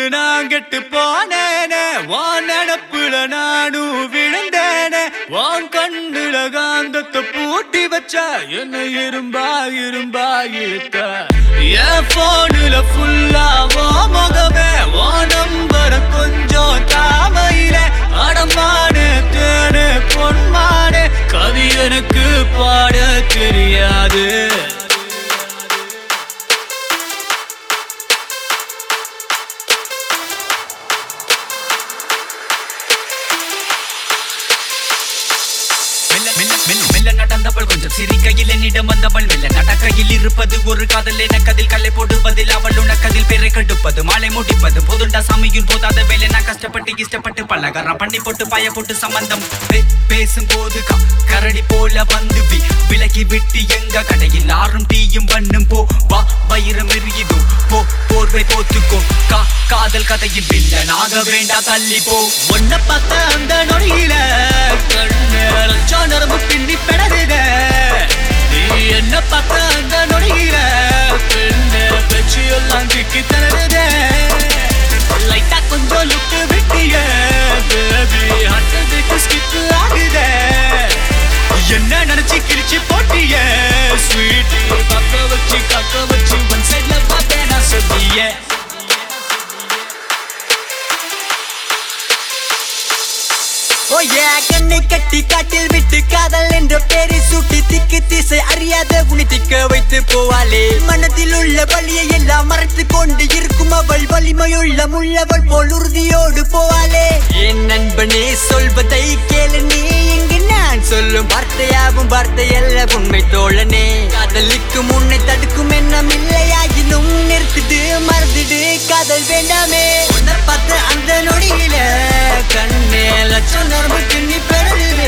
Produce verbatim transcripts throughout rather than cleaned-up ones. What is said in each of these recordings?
நான் கெட்டு போனேனே வான் நடப்புல நானும் விழுந்தேனே வான் கண்ணுல காந்தத்தை பூட்டி வச்சா என்ன இரும்பா இரும்பா இழுத்த என் போனுல ஃபுல்லாவோ முகமே வா நம்பர கொஞ்சம் தாமையில அடமானு தேனு பொன்மானு கவி எனக்கு பாட தெரியாது மெல்ல நடந்தவள் கொஞ்சம் சிரிக்கையில் என்னிடம் வந்தவள் மெல்ல நடக்கையில் இருப்பது ஒரு காதல் எனக்கதில் கல்லை போடுவதில் அவள் உனக்கதில் பெரை கெடுப்பது மாலை முடிப்பது போதுண்டா சாமியின் போதாத வேலை நான் கஷ்டப்பட்டு இஷ்டப்பட்டு பலகாரம் பண்ணி போட்டு பாய போட்டு சம்பந்தம் பேசும்போது கரடி போல வந்து விலகி விட்டு எங்க கடையில் ஆறும் டீயும் பண்ணும் போ வா வயிறம் எரியுதோ போ போர்வை போத்துக்கோ கா காதல் கதையில் வில்லனாக வேண்டா தள்ளி போ ஒன்ன பார்த்த அந்த நொடியில நரம்பு பின்னி பெடருத நீ என்ன பார்த்த அந்த நொடியில பெண்ணு பேச்சு எல்லாம் திக்கி தருத லைட்டா கொஞ்சம் லுக்கு விட்டிய பேபி ஹட்டதுக்கு ஸ்கிப் ஆகுத என்ன நினைச்சு கிழிச்சு போட்டிய ஸ்வீட் பக்க வச்சு கக்க வச்சு ஒன் சைட்ல பார்த்தேன் நான் சொல்லிய கண்ணை கட்டி காட்டில் விட்டு காதல் என்ற பேரை சூட்டி திக்கு திசை அறியாத உனி திக்க வைத்து போவாளே மனத்தில் உள்ள வலியை எல்லாம் மறைத்து கொண்டு இருக்கும் அவள் வலிமையுள்ள முள்ளவள் போல் உறுதியோடு போவாளே என் நண்பனே சொல்வதை கேளு நீ இங்கு நான் சொல்லும் வார்த்தையாகும் வார்த்தை அல்ல உண்மை தோழனே காதலுக்கு முன்னை தடுக்கும் எண்ணம் இல்லையாயினும் நிறுத்திடு மறந்துடு காதல் வேண்டாமே உன்னை பார்த்து அந்த நொடியில கண்ணே லட்சம் நரம்பு பின்னி பெறவே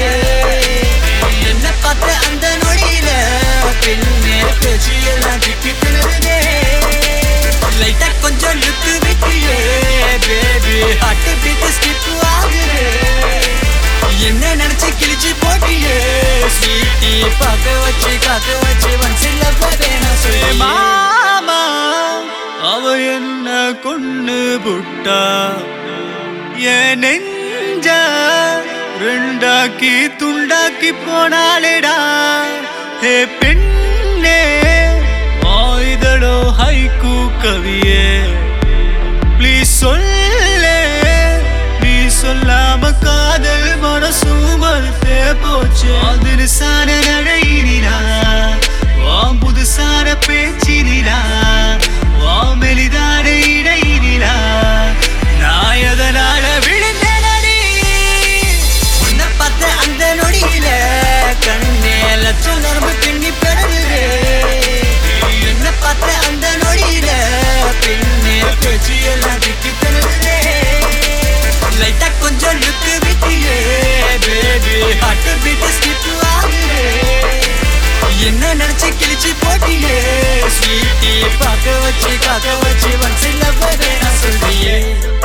என்ன பார்த்த அந்த நொடியில பின்னே பேச்சு எல்லாம் திக்கி திணறுதே லைட்டா கொஞ்சம் லுக்கு விட்டியே பேபி ஹார்ட் பீட் ஸ்கிப் ஆகுதே என்ன நினைச்சு கிழிச்சு போட்டியே ஸ்வீட்டி பார்க்க வச்சு காக்க வச்சு வன்சில்ல போதேனா சொல்லி மாமா அவ என்ன கொன்னு புட்டா என் நெஞ்ச ரெண்டாக்கி துண்டாக்கி போனாலேடா ஹே பெண்ணே ஆயுதலோ ஹைக்கூ கவியே ப்ளீஸ் சொல்லே நீ சொல்லாம காதல் மனசும் மறுத்தே போச்சு அதிரசான நடையினா வா புதுசான பேச்சினா வா மெலிதான இடையினா நான் எதனால விழுந்தேனடி உன்னை பார்த்த அந்த நொடியில கண்ணே லட்சம் நரம்பு பின்னி பெறவே என்ன பார்த்த அந்த நொடியில பின்னே பேச்சு எல்லாம் திக்கி தருதே லைட்டா கொஞ்சம் லுக்கு விட்டியே பேபி ஹார்ட் பீட் ஸ்கிப் ஆகுதே என்ன நினைச்சு கிழிச்சு போட்டியே ஸ்வீட்டி பார்க்க வச்சு காக்க வச்சு வன்சில்ல போதே நான் சொல்றியே